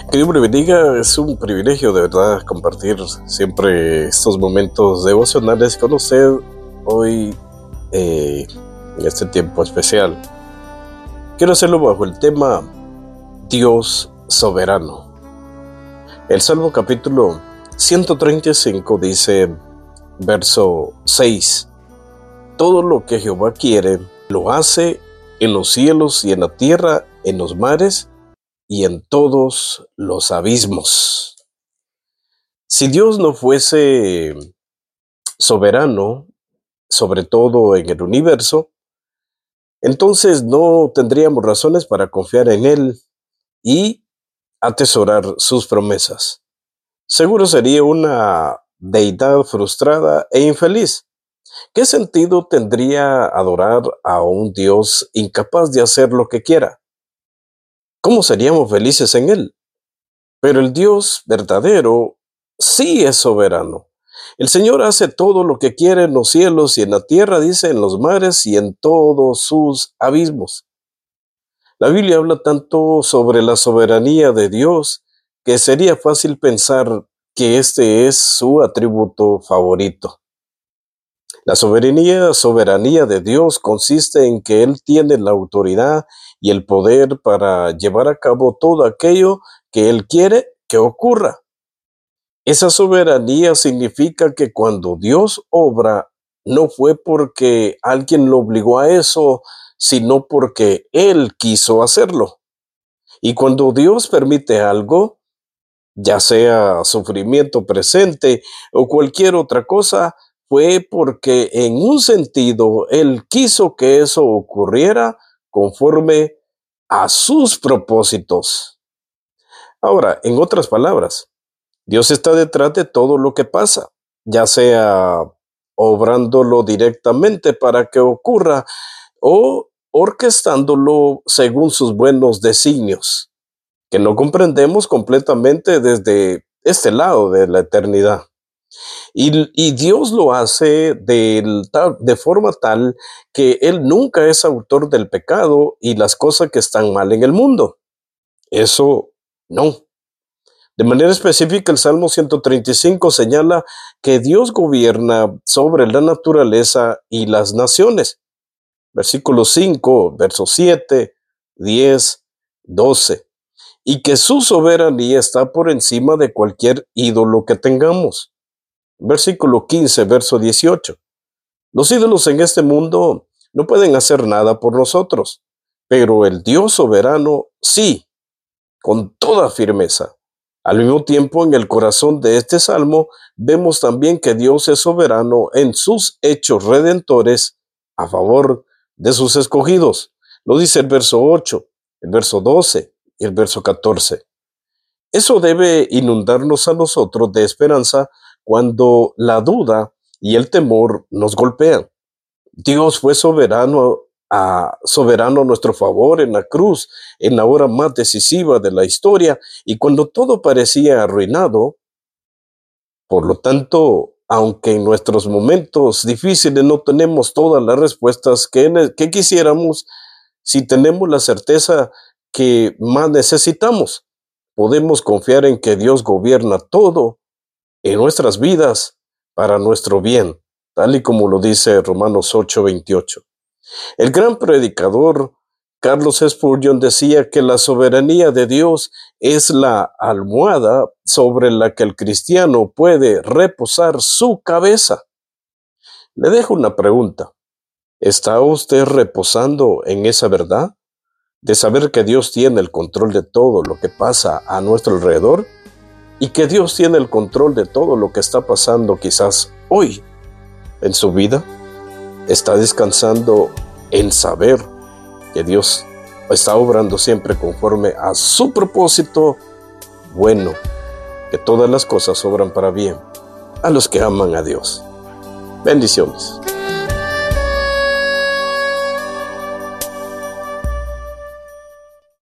Que Dios me bendiga, es un privilegio de verdad compartir siempre estos momentos devocionales con usted hoy en este tiempo especial. Quiero hacerlo bajo el tema Dios soberano. El Salmo capítulo 135 dice, verso 6, todo lo que Jehová quiere, lo hace en los cielos y en la tierra, en los mares y en todos los abismos. Si Dios no fuese soberano, sobre todo en el universo, entonces no tendríamos razones para confiar en Él y atesorar sus promesas. Seguro sería una deidad frustrada e infeliz. ¿Qué sentido tendría adorar a un Dios incapaz de hacer lo que quiera? ¿Cómo seríamos felices en Él? Pero el Dios verdadero sí es soberano. El Señor hace todo lo que quiere en los cielos y en la tierra, dice, en los mares y en todos sus abismos. La Biblia habla tanto sobre la soberanía de Dios que sería fácil pensar que este es su atributo favorito. La soberanía de Dios consiste en que Él tiene la autoridad y el poder para llevar a cabo todo aquello que Él quiere que ocurra. Esa soberanía significa que cuando Dios obra, no fue porque alguien lo obligó a eso, sino porque Él quiso hacerlo. Y cuando Dios permite algo, ya sea sufrimiento presente o cualquier otra cosa, fue porque en un sentido Él quiso que eso ocurriera conforme a sus propósitos. Ahora, en otras palabras, Dios está detrás de todo lo que pasa, ya sea obrándolo directamente para que ocurra o orquestándolo según sus buenos designios, que no comprendemos completamente desde este lado de la eternidad. Y Dios lo hace de forma tal que Él nunca es autor del pecado y las cosas que están mal en el mundo. Eso no. De manera específica, el Salmo 135 señala que Dios gobierna sobre la naturaleza y las naciones. Versículo 5, versos 7, 10, 12. Y que su soberanía está por encima de cualquier ídolo que tengamos. Versículo 15, verso 18. Los ídolos en este mundo no pueden hacer nada por nosotros, pero el Dios soberano sí, con toda firmeza. Al mismo tiempo, en el corazón de este salmo, vemos también que Dios es soberano en sus hechos redentores a favor de sus escogidos. Lo dice el verso 8, el verso 12 y el verso 14. Eso debe inundarnos a nosotros de esperanza cuando la duda y el temor nos golpean. Dios fue soberano a nuestro favor en la cruz, en la hora más decisiva de la historia, y cuando todo parecía arruinado. Por lo tanto, aunque en nuestros momentos difíciles no tenemos todas las respuestas que quisiéramos, si tenemos la certeza que más necesitamos, podemos confiar en que Dios gobierna todo en nuestras vidas para nuestro bien, tal y como lo dice Romanos 8:28. El gran predicador Carlos Spurgeon decía que la soberanía de Dios es la almohada sobre la que el cristiano puede reposar su cabeza. Le dejo una pregunta. ¿Está usted reposando en esa verdad? De saber que Dios tiene el control de todo lo que pasa a nuestro alrededor y que Dios tiene el control de todo lo que está pasando quizás hoy en su vida. ¿Está descansando en saber que Dios está obrando siempre conforme a su propósito bueno, que todas las cosas obran para bien a los que aman a Dios? Bendiciones.